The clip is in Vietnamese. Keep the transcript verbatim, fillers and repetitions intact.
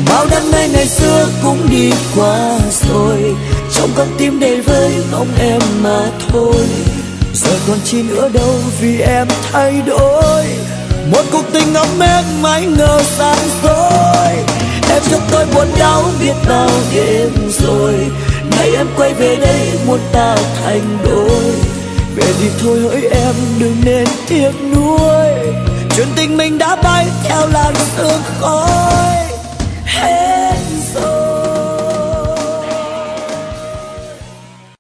bao đam mê ngày xưa cũng đi qua rồi, trong con tim đầy vơi mong em mà thôi. Giờ còn chi nữa đâu vì em thay đổi, một cuộc tình ngắm em mãi ngờ gian dối. Em cho tôi buồn đau biết bao đêm rồi, ngày em quay về đây muốn ta thành đôi. Về thì thôi hỡi em đừng nên tiếc nuối.